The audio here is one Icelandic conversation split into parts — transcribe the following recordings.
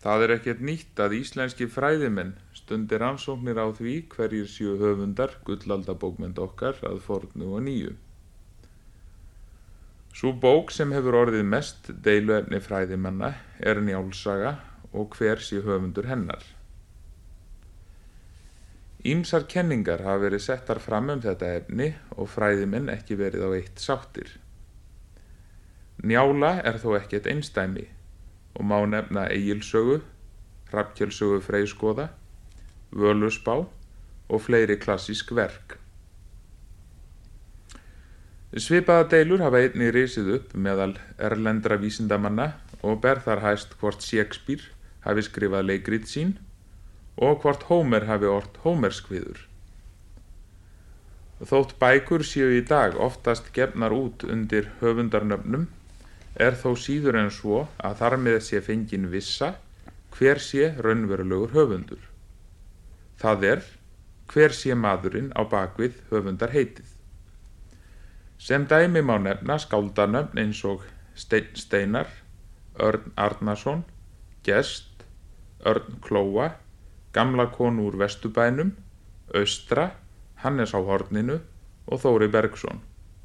Það er ekkert nýtt að íslenski fræðimenn stundi rannsóknir á því hverjir séu höfundar gullaldabókmennta okkar að fornu og nýju. Sú bók sem hefur orðið mest deiluefni fræðimanna er Njáls saga og hver sé höfundur hennar. Ýmsar kenningar hafa verið settar fram þetta efni og fræðimenn ekki verið á eitt sáttir. Njála er þó ekkert einsdæmi og má nefna Egils sögu, Hrafnkels sögu Freyskoða, Völuspá og fleiri klassísk verk. Svipaða deilur hafa einnig risið upp meðal erlendra vísindamanna og ber þar hæst hvort Shakespeare hafi skrifað leikrit sín og hvort Hómer hafi ort Hómerskviður. Þótt bækur séu í dag oftast gefnar út undir höfundarnöfnum, er þó síður en svo að þar með sé fengin vissa hver sé raunverulegur höfundur. Það er, hver sé maðurinn á bakvið höfundarheitið. Sem dæmi má nefna skáldanöfn eins og Steinn Steinar, Örn Arnarsson, Gest, Örn Klóa, Gamla konu úr Vesturbænum, Austra, Hannes á horninu og Þóri Bergsson.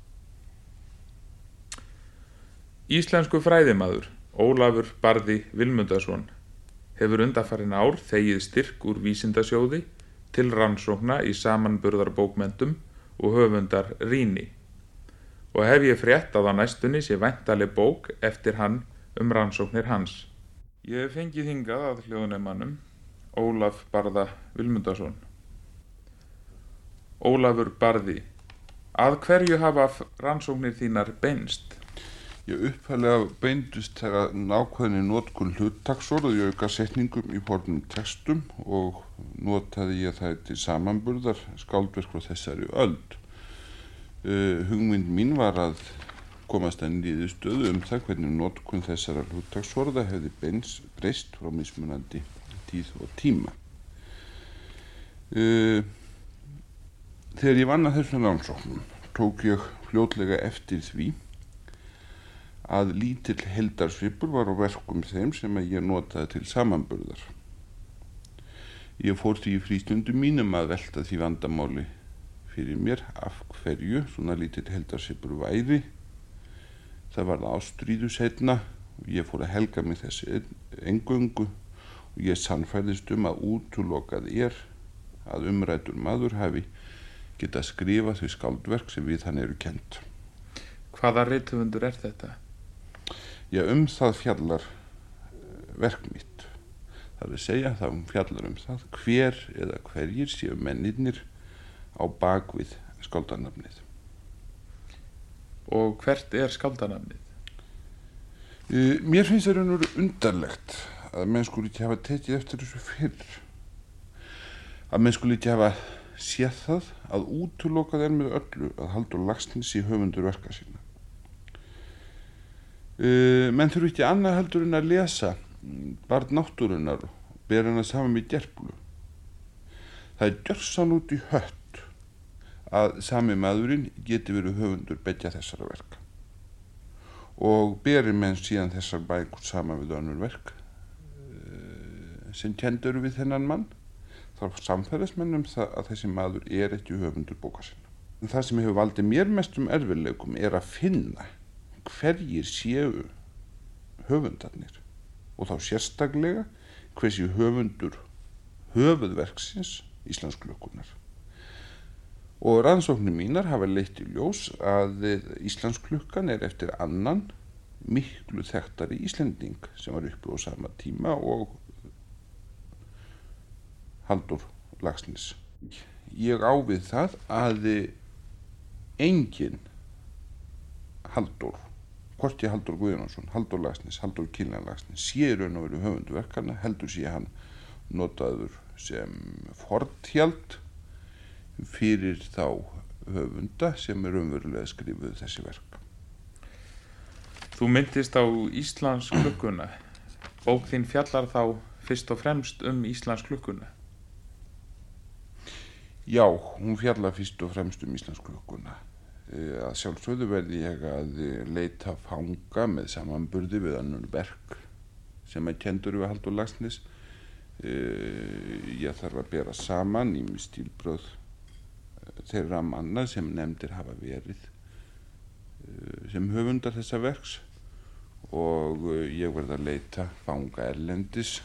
Íslensku fræðimaður Ólafur Barði Vilmundarson hefur undanfarin ár þegið styrk úr vísindasjóði til rannsókna í samanburðarbókmenntum og höfundar rýni og hef ég frétt að á næstunni sé væntanleg bók eftir hann rannsóknir hans. Ég hef fengið hingað að hljóðnemanum Ólaf Barða Vilmundarson. Ólafur Barði, að hverju hafa rannsóknir þínar beinst? Ég upphælega beindust þegar nákvæðinni notkun hluttaksorð og auka setningum í fornum textum og notaði ég það til samanburðar skáldverk frá þessari öld. Hugmynd mín var að komast að niðurstöðu það hvernig notkun þessara hluttaksorða hefði breyst frá mismunandi tíð og tíma. Þegar ég vann að þessum rannsóknum tók ég fljótlega eftir því að lítill heildarsvipur var á verkum þeim sem ég notaði til samanburðar. Ég fór því í frístundum mínum að velta því vandamáli fyrir mér af hverju svona lítill heildarsvipur væri. Það var ástríðu seinna og ég fór að helga mig þessi eingöngu og ég sannfærðist að útilokað að umræddur maður hafi getað skrifað þau skáldverk sem við hann eru kennd. Hvaða rithöfundur er þetta? Já, það fjallar verk mitt. Það er að segja það fjallar það hver eða hverjir séu mennirnir á bakvið skáldanafnið. Og hvert er skáldanafnið? Mér finnst það undarlegt að menn skuli ekki hafa tekið eftir þessu fyrr. Að menn skuli ekki hafa séð það að útilokað með öllu að Halldór Laxness sé höfundur verka sína. Menn þurfi ekki annað heldur en að lesa Barn náttúrunnar og bera hana saman með Gerplu. Það er gjörsann út í hött að sami maðurinn geti verið höfundur beggja þessara verka og beri menn síðan þessar bækur saman við önnur verk sem kennd eru við þennan mann, þá samferðast menn það að þessi maður er ekki höfundur bóka sinna. En það sem hefur valdið mér mestum erfiðleikum er að finna hverjir séu höfundarnir og þá sérstaklega hversi höfundur höfuðverksins Íslandsklukkunnar. Og rannsóknir mínar hafa leitt í ljós að Íslandsklukkan er eftir annan miklu þekktari Íslending sem var uppi á sama tíma og Halldór Laxness. Ég á við það að enginn Halldór, hvorki Halldór Guðjónsson, Halldór Laxness, Halldór Kiljan Laxness sé raun og veru höfundur verkanna, heldur sé hann notaður sem forntjald fyrir þá höfunda sem raunverulega skrifuðu þessi verk. Þú minntist á Íslandsklukkuna. Bók þín fjallar þá fyrst og fremst Íslandsklukkuna. Já, hún fjallar fyrst og fremst Íslandsklukkuna. Að sjálfsögðu verði ég að leita fanga með samanburði við önnur verk sem að kendur við Halldór Laxness. Ég þarf að bera saman ýmis stílbrögð þeirra manna sem nefndir hafa verið sem höfundar þessa verks og ég verð að leita fanga erlendis.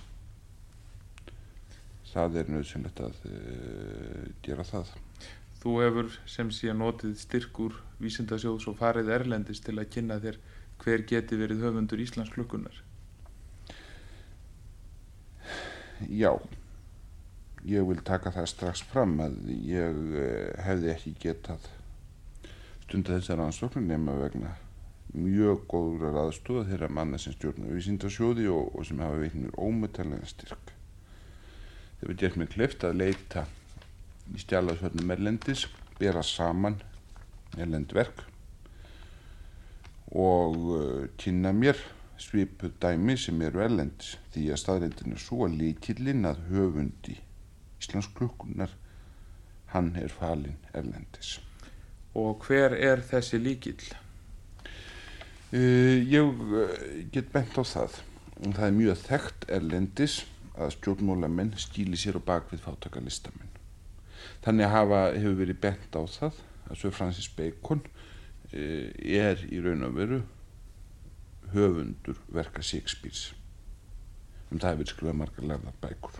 Það nauðsynlegt að gera það. Þú hefur sem sé notið styrkur Vísindasjóðs og farið erlendis til að kynna þér hver geti verið höfundur Íslandsklukkunnar. Já, ég vil taka það strax fram að ég hefði ekki getað stundað þessar rannsóknir nema vegna mjög góðrar aðstoðar þeirra manna sem stjórna Vísindasjóði og sem hafa veitt mér ómetanlegan styrk. Þeir hafa gert mér kleift að leita í skjalasöfnum erlendis, bera saman erlend verk og kynna mér svipuð dæmi sem eru erlendis, því að staðreyndin svo að lykillinn að höfundi Íslandsklukkunnar, hann falinn erlendis. Og hver þessi lykill? Ég get bent á það. Það mjög þekkt erlendis að stjórnmálamenn skýli sér á bak við fátæka listamenn. Þannig hefur verið bent á það að Sir Francis Bacon í raun og veru höfundur verka Shakespeares. Það hefur verið skrifað margar lærðar bækur.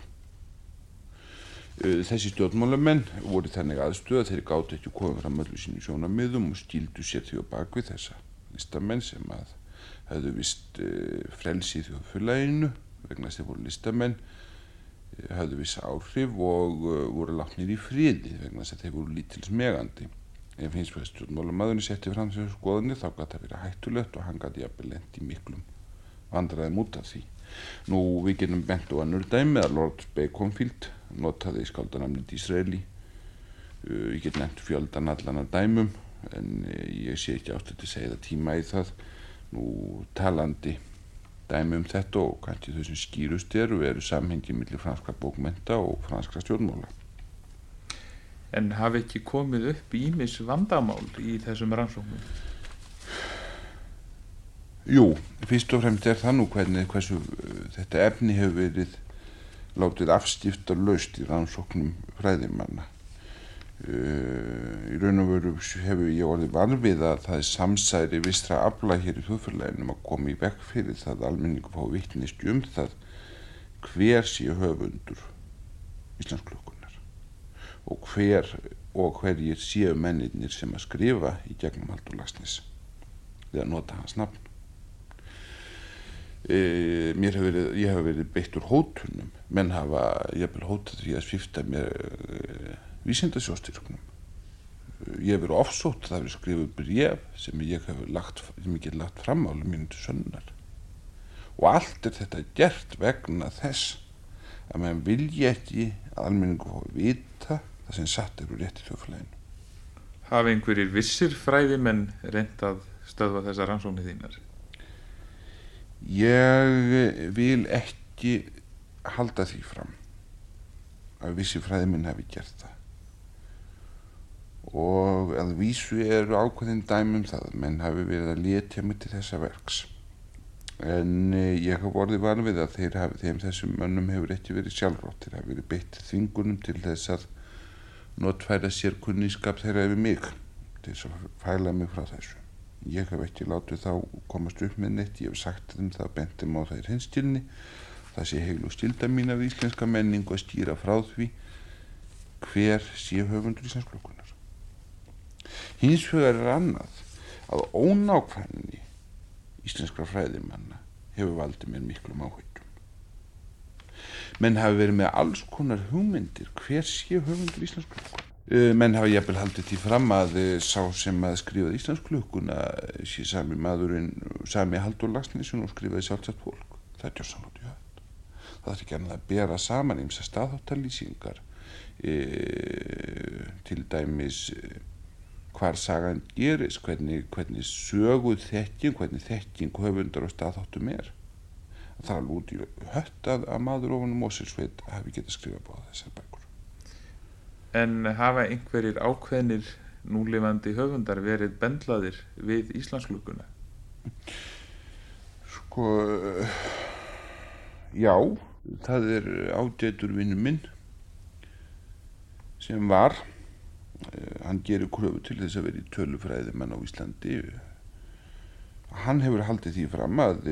Þessi stjórnmálamenn voru þannig aðstöð að þeir gátu ekki komið fram öllu sínu sjónarmiðum og skýldu sér því á bak við þessa listamenn sem að hefðu vist frelsi í þjóðfélaginu vegna þess að þeir voru listamenn, hefðu viss áhrif og voru látnir í friði vegna þess að þeir voru lítils megandi. Ef hins vegar stjórnmálamaðurinn setti fram þessu skoðanir þá gat það verið hættulegt og hann gat jafnvel lent í miklum vandræðum út af því. Nú við getum bent á önnur dæmi að Lord Baconfield notaði skáldanafnið Disraeli. Ég get nefnt fjöldan allan af dæmum en ég sé ekki ástæðu til að segja tíma í það. Nú talandi dæmi þetta og kannski þau sem skýrust eru samhengi milli franskra bókmennta og franskra stjórnmála. En hafi ekki komið upp ýmis vandamál í þessum rannsóknum? Jú, fyrst og fremst það nú hversu þetta efni hefur verið látið afskiptalaust í rannsóknum fræðimanna. Í raun og veru hefur ég orðið varfið að það samsæri vissra afla hér í þjóðfélaginu að koma í veg fyrir það að almenningur fá vitneskju það hver sé höfundur Íslandsklukkunnar og hverjir séu mennirnir sem að skrifa í gegnum Halldór Laxness við að nota hans nafn. Ég hef verið beittur hótunum, menn hafa jafnvel hótað því að svipta mér Vísindasjóðsstyrknum. Ég hef verið ofsótt að það hefur skrifað bréf sem ég get lagt fram á mínu til sönnunar. Og allt þetta gert vegna þess að menn vilji ekki að almenningur fái vita það sem satt úr rétti þjóðfélaginu. Hafi einhverjir vissir fræðimenn reynt að stöðva þessar rannsóknir þínar? Ég vil ekki halda því fram að vissir fræðimenn hafi gert það. Og að vísu eru ákveðin dæmi það að menn hafi verið að letja mig til þessa verks. En ég hef orðið varfið að þeim þessum mönnum hefur ekki verið sjálfrátt. Þeir hafi verið beitt þvingunum til þess að notfæra sér kunningskap þeirra yfir mig til þess að fæla mig frá þessu. Ég hef ekki látið þá komast upp með neitt. Ég hef sagt þeim það, bent þeim á það í hreinskilni. Það sé heilug skylda mín af íslenska menningu að skýra frá því hver sé höfundur Íslandsklukkunnar. Hins vegar annað að ónákvæmni íslenskra fræðimanna hefur valdið mér miklum áhyggjum. Menn hafi verið með alls konar hugmyndir hver sé höfundur Íslandsklukkunnar. Menn hafa jafnvel haldið því fram að sá sem að skrifaði Íslandsklukkuna sé sami Halldór Laxness og skrifaði Sjálfstætt fólk. Það gjörsamlega út í hött. Það ekki annað að bera saman ýmsar staðháttalýsingar, til dæmis hvar sagan gerist, hvernig söguð þekking, hvernig þekking höfundar og staðháttum Það er alveg út í hött að maður ofan Mosfellsveit hafi getað skrifað báða þessar bækur. En hafa einhverjir ákveðnir núlifandi höfundar verið bendlaðir við Íslandsklukkuna? Já, það ágætur vinur minn sem var, hann gerir kröfu til þess að vera í tölufræðimann á Íslandi. Hann hefur haldið því fram að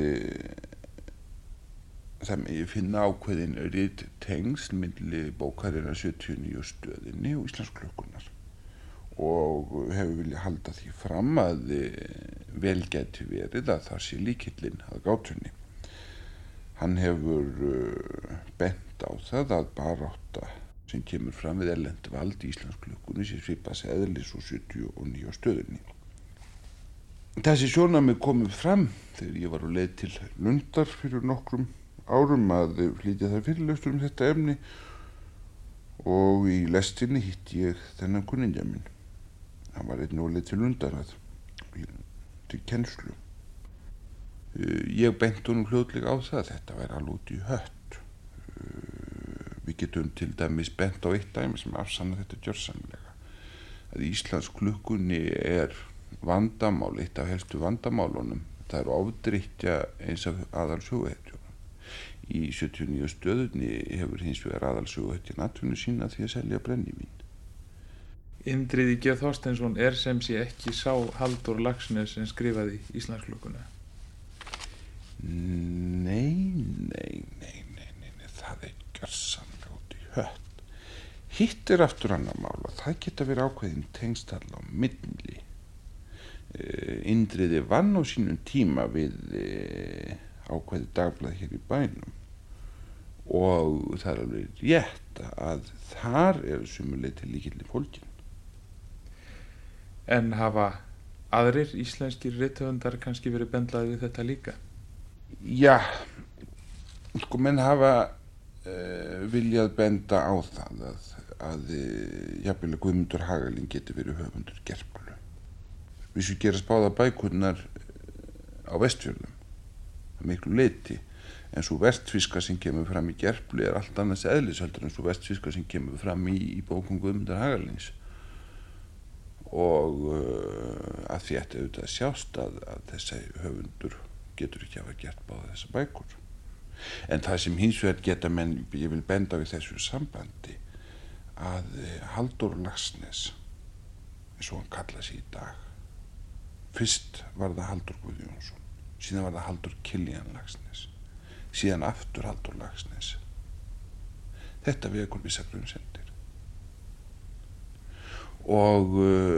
það megi finna ákveðin rit tengsl milli bókarinnar 79 stöðinni og Íslandsklukkunnar og hefur viljað halda því fram að vel gæti verið að það sé lykillinn að gátunni. Hann hefur bent á það að barátta sem kemur fram við erlent vald í Íslandsklukkunni sé svipað eðlis og 79 stöðinni. Þessi sjónarmið komið fram þegar ég var á leið til Lundar fyrir nokkrum árum að flytja þar fyrirlestur þetta efni og í lestinni hitti ég þennan kunningja minn. Hann var einnig á leið til Lundar til kennslu. Ég benti honum hljóðlega á það að þetta væri alveg út í hött. Við getum til dæmis bent á eitt dæmi sem afsannar þetta gjörsamlega. Að Íslandsklukkunni vandamál, eitt af helstu vandamálunum. Það ofdrykkja eins af aðalsöguhetjunum. Í 79 stöðunni hefur hins vegar aðalsöguhetjan atvinnu sína því að selja brennivín. Indriði G. Þorsteinsson sem sé ekki sá Halldór Laxness sem skrifaði Íslandsklukkuna. Nei, það gjörsamlega út í hött. Hitt aftur annar mál og það geta verið ákveðin tengstall á milli. Indriði vann á sínum tíma við ákveði dagblað hér í bænum og það alveg rétt að þar sömuleyti lykillinn fólginn. En hafa aðrir íslenskir rithöfundar kannski verið bendlaði við þetta líka? Já, menn hafa viljað benda á það að jafnvel Guðmundur Hagalín geti verið höfundur Gerplu. Vissu gerast báðar bækurnar á Vestfjörðum að miklu leyti, en svo vestfirska sem kemur fram í Gerplu allt annars eðlisheldur en svo vestfirska sem kemur fram í bókum Guðmundar Hagalíns. Og að því ætti auðvitað að sjást að þessi höfundur getur ekki hafa gert báða þessar bækur. En það sem hins vegar geta menn, ég vil benda á í þessu sambandi, að Halldór Laxness, eins og hann kallaði sig í dag, fyrst var það Halldór Guðjónsson, síðan var það Halldór Kiljan Laxness, síðan aftur Halldór Laxness. Þetta vekur vissa grunsemdir. Og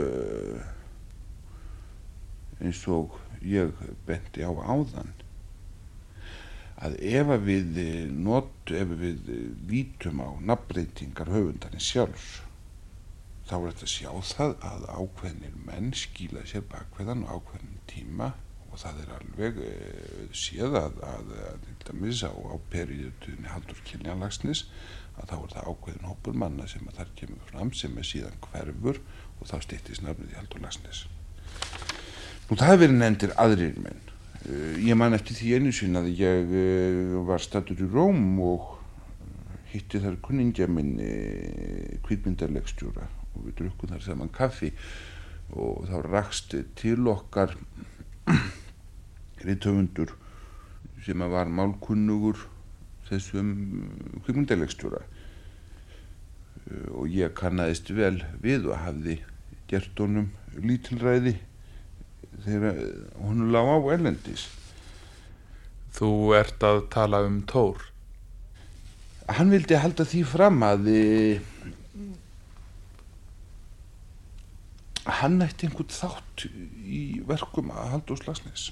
eins og ég benti á áðan að ef við lítum á nafnbreytingar höfundarins sjálfs þá þetta að sjá það að ákveðnir menn skýla sér bakveðan á ákveðnum tíma og það alveg séð að til dæmis á períoduninni Halldór Kiljan Laxness að þá það ákveðin hópur manna sem að þar kemur fram sem síðan hverfur og þá styttist nafnið í Halldór Laxness. Nú það verið nefndir aðrir menn. Ég man eftir því einu sinni að ég var staddur í Róm og hitti þar kunningja minn kvikmyndarleikstjóra og við drukkum þar saman kaffi og þá rakst til okkar rithöfundur sem var málkunnugur þessum kvikmyndarleikstjóra og ég kannaðist vel við og hafði gert honum lítilræði þegar honum lá á erlendis. Þú ert að tala Thor. Hann vildi halda því fram að hann ætti einhvern þátt í verkum að Halldórs Laxness.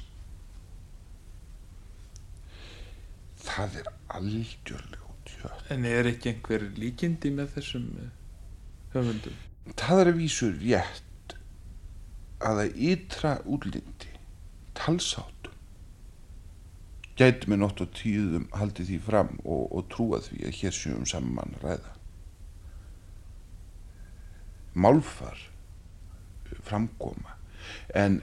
Það algjörlega út í hött. En ekki einhver líkindi með þessum höfundum? Það að vísu rétt að ytra útlindi, talsháttum, gæti með nótt og tíðum haldið því fram og trúa því að hér séum saman mann að ræða. Málfar, framkoma, en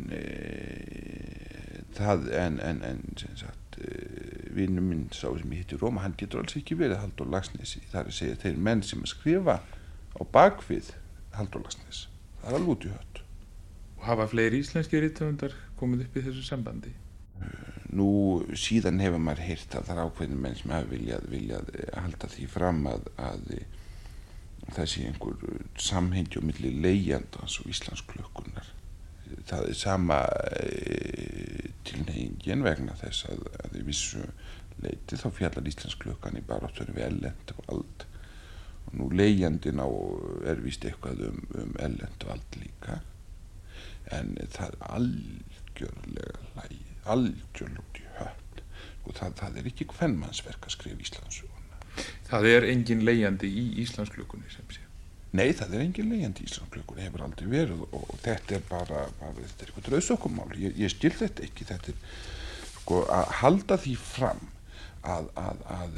sem sagt, vinur minn sá sem ég hitti í Róma, hann getur alls ekki verið Halldór Laxness. Það að segja þeir menn sem að skrifa á bakvið Halldór Laxness. Það alveg út í hött. Og hafa fleiri íslenski rithöfundar komið upp í þessu sambandi? Nú síðan hefur maður heyrt að það er ákveðin menn sem hafa viljað halda því fram að það sé einhver samhengi á milli leigjandans og Íslandsklukkunnar. Það er sama tilhneigingin vegna þess að í vissu leyti þá fjallar Íslandsklukkan í baráttunni við erlent vald. Og nú leigjandinn er víst eitthvað erlent vald líka. En það er algjörlega út í hött. Og það er ekki kvenmannsverk að skrifa Íslandssöguna. Það er engin leigjandi í Íslandsklukkunni sem sé. Nei, það er engin leigjandi í Íslandsklukkunni, hefur aldrei verið og þetta er bara þetta er eitthvað drausokkumál. Ég skil þetta ekki. Þetta er sko að halda því fram að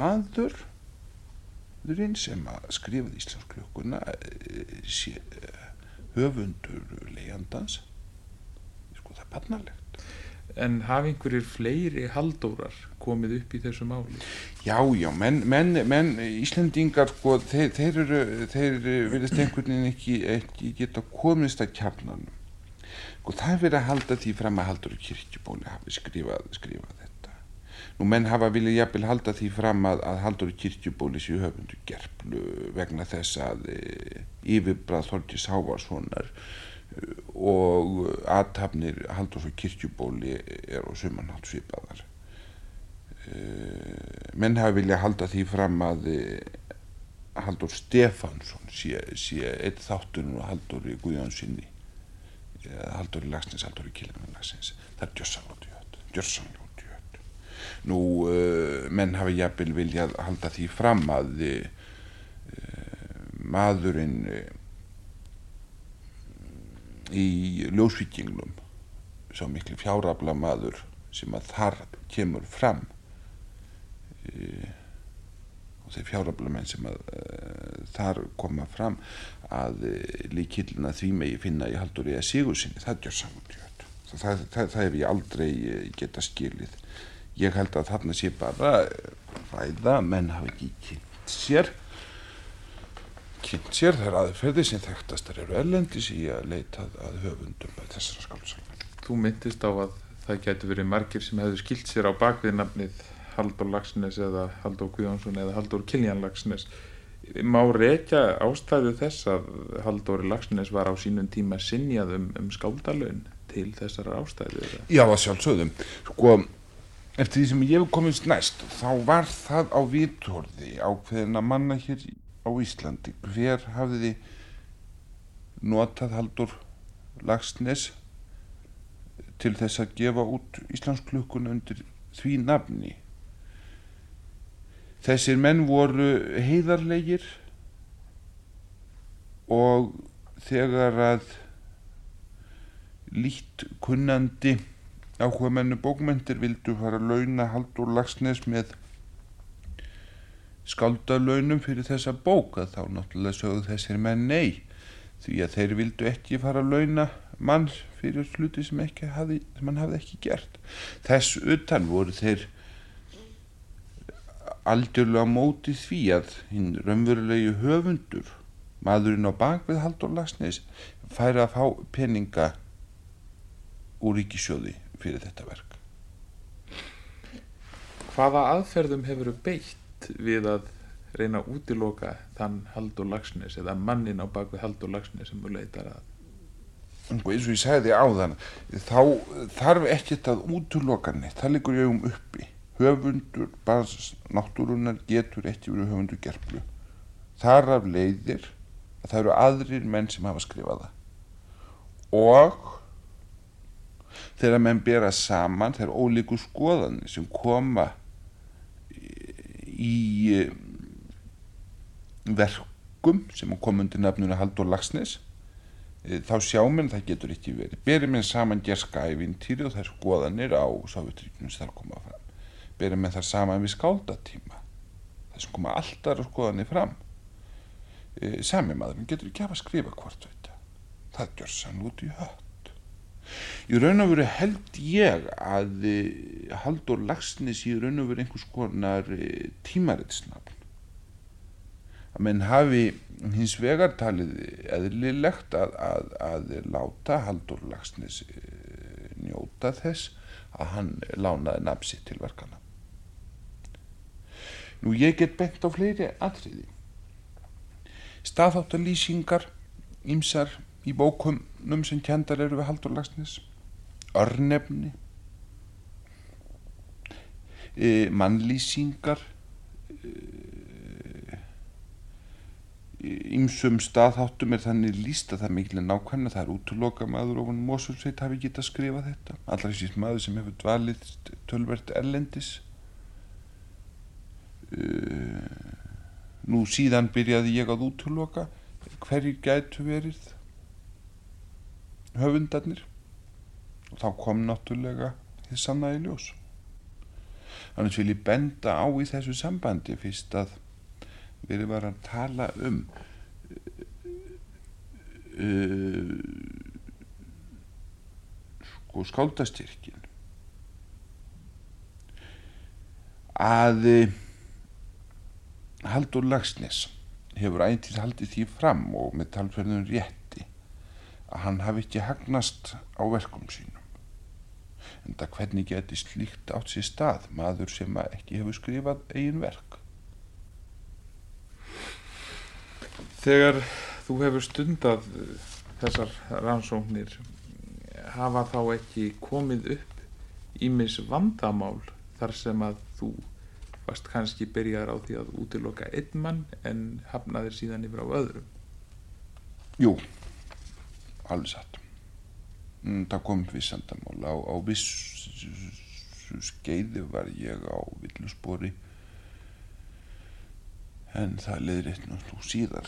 maðurinn sem að skrifaði Íslandsklukkuna sé höfundur leigjandans. Sko það er barnalegt. En hafa einhverjir fleiri Halldórar komið upp í þessu máli? Já, menn Íslendingar sko, þeir virðast einhvern veginn ekki geta komist að kjarnanum. Sko það er verið að halda því fram að Halldór Kirkjubóli hafi skrifað þetta. Nú menn hafa viljað jafnvel halda því fram að Halldór Kirkjubóli sé höfundur Gerplu vegna þess að yfirbragð Þorgeirs Hávarssonar og athafnir Halldórs og Kirkjubóli er á sumanhátt svipaðar. Menn hafa viljað halda því fram að Halldór Stefánsson sé einn þátturinn og Halldóri Guðjónssyni, Halldóri Laxness, Halldóri Kiljanlagsins. Það er gjörsamlega út í hött. Nú menn hafa jafnvel viljað halda því fram að maðurinn í Ljósvíkingnum, sá miklu fjárafla maður sem að þar kemur fram og þeir fjáraflamenn sem að þar koma fram að lykillinn að því megi finna í Halldóri Sigurðssyni, það gjör saman. Það hef ég aldrei geta skilið. Ég held að þarna sé bara ræða, menn hafa ekki kynnt sér þær aðferðir sem þekktastar eru erlendis í að leita að höfundum þessara skáldsagna. Þú minntist á að það gæti verið margir sem hefðu skilt sér á bakvið nafnið Halldór Laxness eða Halldór Guðjónsson eða Halldór Kiljanlagsness. Má rekja ástæðu þess að Halldóri Laxness var á sínum tíma synjað skáldalaun til þessara ástæðu? Já, að sjálfsögðum. Sko, eftir því sem ég hef komist næst, þá var það á vitorði ákveðinna manna hér á Íslandi. Hver hafði notað Halldór Laxness til þess að gefa út Íslandsklukkuna undir því nafni? Þessir menn voru heiðarlegir og þegar að lítt kunnandi áhugamennu bókmenntir vildu fara að launa Halldór Laxness með skáldalaunum fyrir þessa bók, að þá náttúrulega sögðu þessir menn nei, því að þeir vildu ekki fara að launa mann fyrir hluti sem hann hafði ekki gert. Þess utan voru þeir algjörlega á móti því að hinn raunverulegi höfundur, maðurinn á bakvið Halldór Laxness, færi að fá peninga úr ríkissjóði fyrir þetta verk. Hvaða aðferðum hefur beitt við að reyna að útiloka þann Halldór Laxness eða mannin á bakvið Halldór Laxness sem þú leitar að? Eins og ég sagði áðan, þá þarf ekkert að útiloka neitt, það liggur í augum uppi. Höfundur barns náttúrunnar getur ekki verið höfundur Gerplu. Þar af leiðir að það eru aðrir menn sem hafa skrifað það. Og þegar menn bera saman þær ólíku skoðanir sem koma í verkum sem koma undir nafninu Halldór Laxness, þá sjá menn það getur ekki verið. Beri menn saman gerska ævintýri og þær skoðanir á Sovétríkjunum sem þar koma fram. Beri menn þar saman við skáldatíma, þar sem koma alltaf skoðanir fram. Sami maðurinn getur ekki hafa að skrifa hvort þetta. Það gjör sann út í hött. Í raun og veru held ég að Halldór Laxness í raun og veru einhvers konar tímaritsnafn. Að menn hafi hins vegar talið eðlilegt að láta Halldór Laxness njóta þess að hann lánaði nafn sitt til verkana. Nú ég get bent á fleiri atriði. Staðháttalýsingar ýmsar í bókunum sem kenndar eru við Halldór Laxness, örnefni, mannlýsingar, ýmsum staðháttum þannig lýst að það er mikil nákvæmni, það er útiloka maður ofan Mosfellssveit hafi getað skrifað þetta, allra þessi maður sem hefur dvalið töluvert erlendis. Nú síðan byrjaði ég að útiloka hverjir gætu verið höfundarnir og þá kom náttúrulega þið sanna í ljós. Annars vil ég benda á í þessu sambandi fyrst að verið var að tala skáldastyrkin að Halldór Laxness hefur ætíð haldið því fram og með talsverðum rétti að hann hafi ekki hagnast á verkum sínum. Enda hvernig geti slíkt átt sér stað, maður sem ekki hefur skrifað eigin verk. Þegar þú hefur stundað þessar rannsóknir, hafa þá ekki komið upp ýmis vandamál þar sem að þú varst kannski byrjaðar á því að útiloka einn mann en hafnaðir síðan yfir á öðrum? Jú, alveg satt. Það kom viss vandamál. Á vissu skeiði var ég á villuspori en það leiðrétt nú síðar.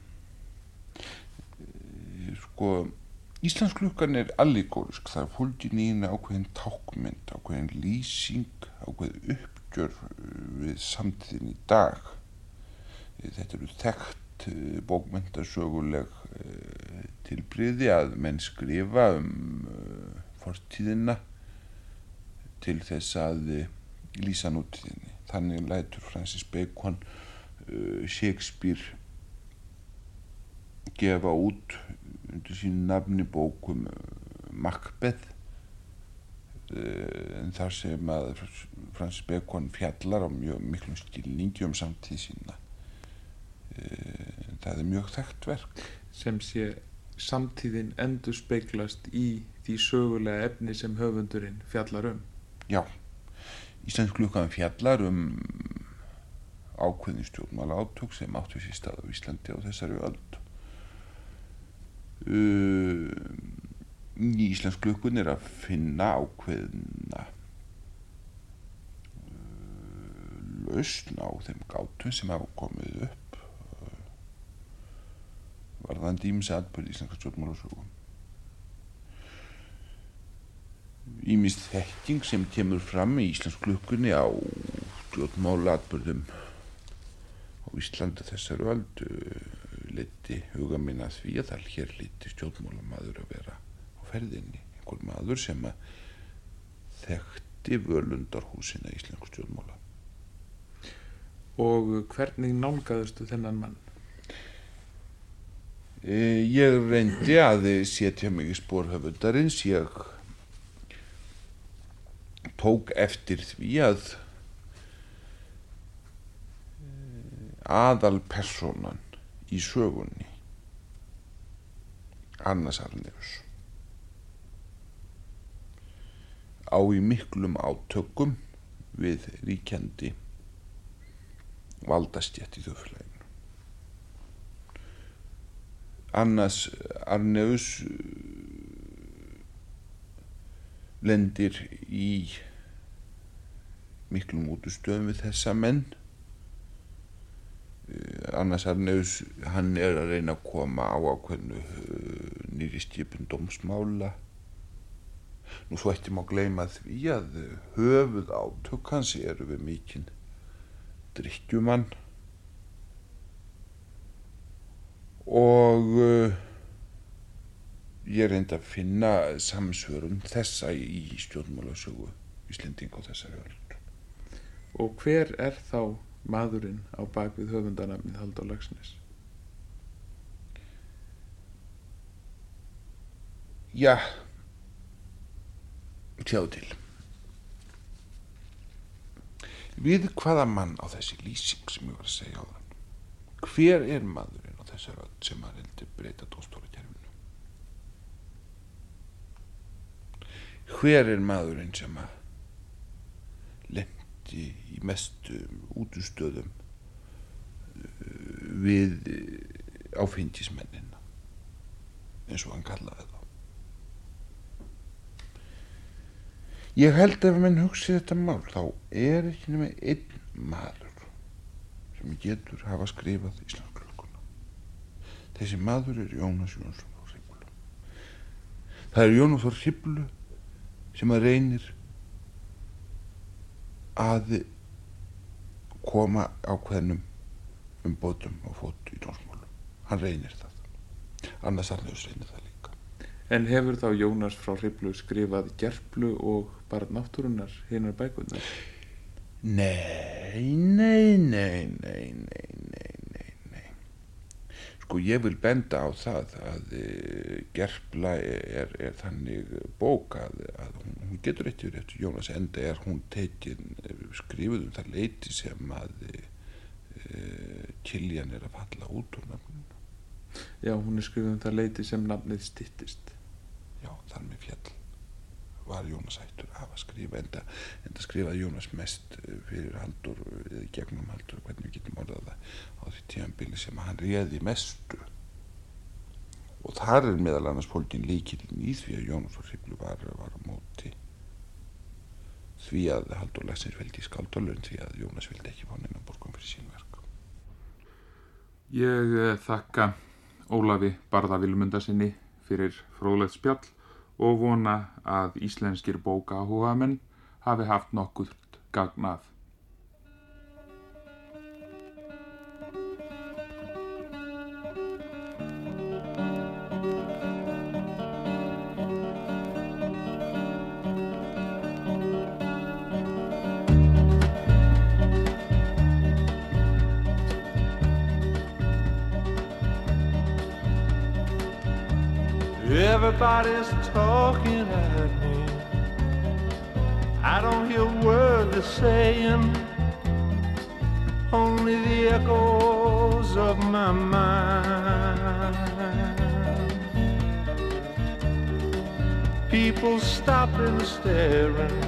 Íslandsklukkan er allegórisk, það er fólgin í henni ákveðin tákmynd, ákveðin lýsing, ákveðin uppgjör við samtíðin í dag. Þetta eru þekkt bókmenntasöguleg tilbrigði að menn skrifa fortíðina til þess að lýsa nútíðinni. Þannig lætur Francis Bacon Shakespeare gefa út undir sínu nafni bókum Macbeth, en þar sem að Francis Bacon fjallar á mjög miklum skilningi samtíð sína. Það er mjög þekkt verk. Sem sé samtíðin endurspeglast í því sögulega efni sem höfundurinn fjallar Já, Íslandsklukkan fjallar ákveðin stjórnmálaátök sem áttu sér stað á Íslandi á þessari öld. Í Íslandsklukkunni er að finna ákveðina lausn á þeim gátum sem hafa komið upp varðandi ýmis atburði í íslenska stjórnmálasögu. Ýmis þekking sem kemur fram í Íslandsklukkunni á stjórnmálaatburðum á Íslandi þessari öld leiddi huga minn að því að það hér hlyti stjórnmálamaður að vera á ferðinni, einhver maður sem að þekkti völundarhúsina í íslensku stjórnmála. Og hvernig nálgaðustu þennan mann? Ég reyndi að setja mig í spor höfundarins. Ég tók eftir því að aðalpersonan í sögunni, Annas Arnefus, á í miklum átökum við ríkjandi valdastétt í þjóðfélaginu. Annas Arnefus lendir í miklum útustöðum við þessa menn. Annas Arnefus, hann er að reyna að koma á ákveðnu nýrri skipun dómsmála. Nú svo ætti má gleyma því að höfuð átök hans eru við mikinn drykkjumann og ég reyndi að finna samsvörun þessa í stjórnmálasögu Íslendinga á þessari öld. Og hver er þá maðurinn á bakvið höfundanafnið Halldór Laxness? Já, sjáðu til. Við hvaða mann á þessi lýsing sem ég var að segja á þann? Hver er maðurinn á þessar öll sem að vildi breyta dómstólakerfinu? Hver er maðurinn sem að lendi í mestu útustöðum við áfengismennina, eins og hann kallaði þá? Ég held ef menn hugsi þetta mál, þá er ekki nema einn maður sem getur hafa skrifað Íslandsklökkuna. Þessi maður er Jónas Jónsson frá Hriflu. Það er Jónas frá Hriflu sem að reynir að koma ákveðnum umbótum á fót í dómsmálum. Hann reynir það. Annars Arnljóts reynir það líka. En hefur þá Jónas frá Hriflu skrifað Gerplu og Barn náttúrunnar hinar bækurnar? Nei. Sko, ég vil benda á það að Gerpla er þannig bók að hún getur ekki verið eftir Jónas, enda er hún tekin, skrifuð það leyti sem að Kiljan er að falla út úr nafninu. Já, hún er skrifuð það leyti sem nafnið styttist. Já, þar með fjall var Jónas hættur að hafa skrifa, enda skrifaði Jónas mest fyrir Halldór, eða gegnum Halldór, hvernig við getum orðað það, á því tímabili sem hann réði mestu. Og þar er meðal annars fólginn lykillinn í því að Jónas frá Hriflu var á móti því að Halldór Laxness veldi í skáldalaun, því að Jónas vildi ekki fá neina borgun fyrir sín verk. Ég þakka Ólafi Barða Vilmundarsyni fyrir fróðlegt spjall og vona að íslenskir bókaáhugamenn hafi haft nokkurt gagn af. Everybody's talking at me. I don't hear a word they're saying, only the echoes of my mind. People stopping, staring.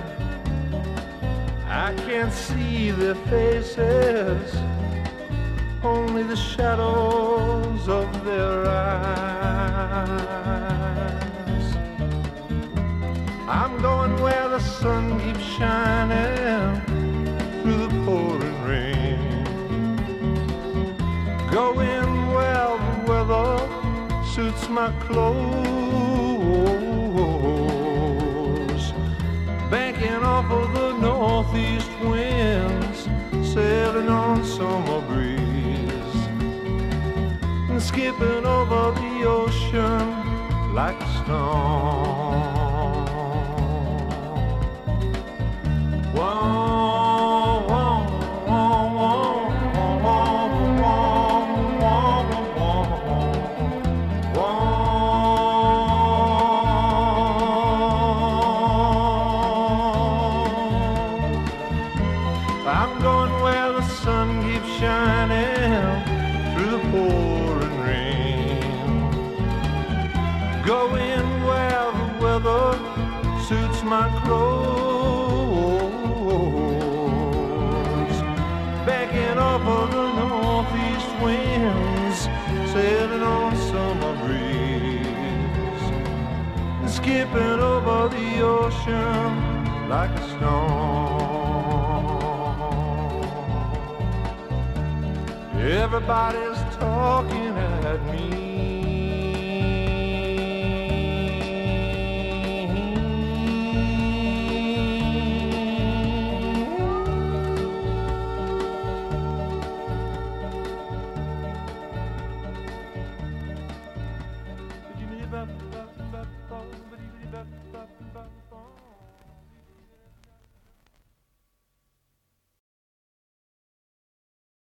I can't see their faces, only the shadows of their eyes. I'm going where the sun keeps shining through the pouring rain, going where the weather suits my clothes, banking off of the northeast winds, sailing on summer breeze, and skipping over the ocean like a storm. I'm going where the sun keeps shining through the pouring rain, going where the weather suits my clothes, backing up of the northeast winds, sailing on summer breeze, and skipping over the ocean like a storm. Everybody's talking at me. Ba-ba-ba-ba-ba-ba-ba-ba-ba-ba-ba-ba.